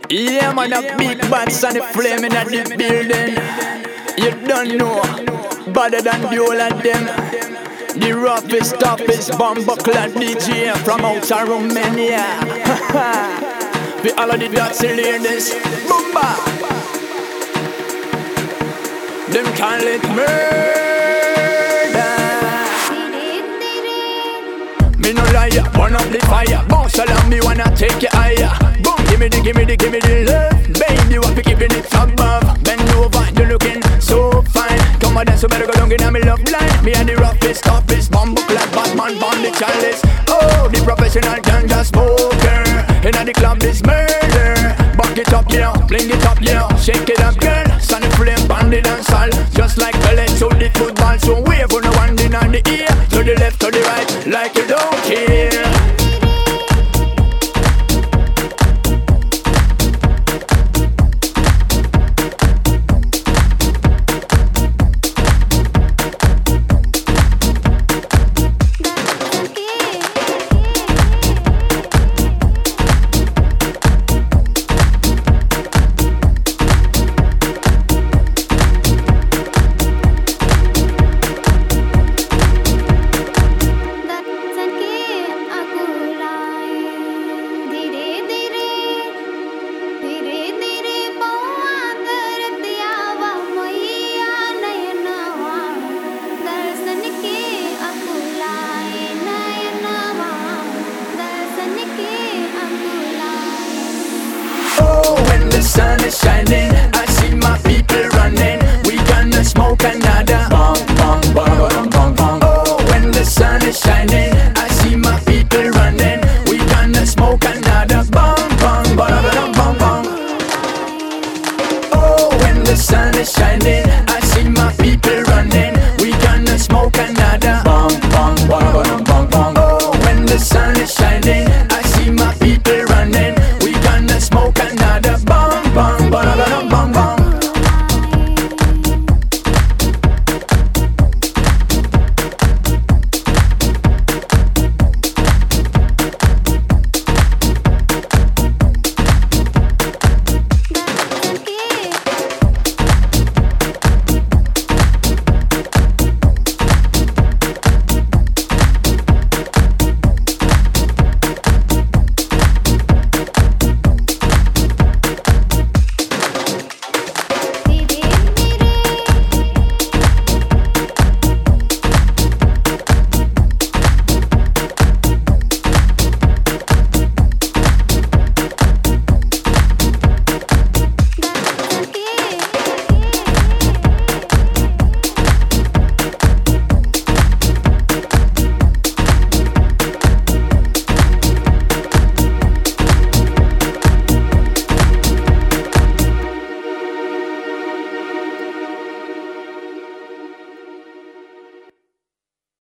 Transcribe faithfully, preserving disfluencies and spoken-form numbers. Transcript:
Yeah, man, a big bats and the flame in the building. You don't know, better than the whole of them. The roughest, toughest bumbuckler D J from outer Romania. We all of the dirty ladies, boomba. Them call it murder. Me no liar, burn up the fire. Bounce along, me wanna take you higher. Boom, give me the, give me the, give me the love. Baby, you want to keeping it above. Bend over, you looking so fine. Come on, dance, so better go down in my love line. Me and the roughest, toughest, bumbuckler, Batman, born the chalice. Oh, the professional ganja smoker. In the club is murder. Back it up, yeah, fling it up, yeah. Shake it up, girl. Sunny flame, bandit and salt. Just like pellet to the football. So wave on the one in the ear. To the left, to the right, like you don't care. The sun is shining, I see my people running. We gonna smoke another bong, bong, bong, bong, bong. Oh, when the sun is shining, I see my people running. We gonna smoke another bong, bong, bong, bong, bong. Oh, when the sun is shining, I see my people running. We gonna smoke another bong, bong, bong, bong, bong. Oh, when the sun is shining.